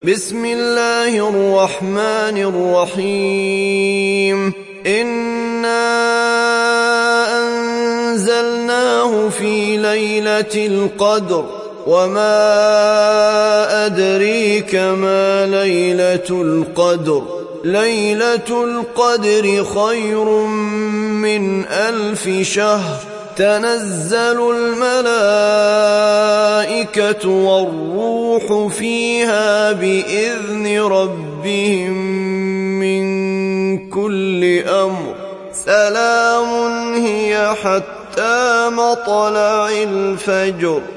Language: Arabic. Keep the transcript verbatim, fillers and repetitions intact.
بسم الله الرحمن الرحيم إنا أنزلناه في ليلة القدر وما أدريك ما ليلة القدر ليلة القدر خير من ألف شهر تنزل الملائكة والروح فيها بإذن ربهم من كل أمر سلام هي حتى مطلع الفجر.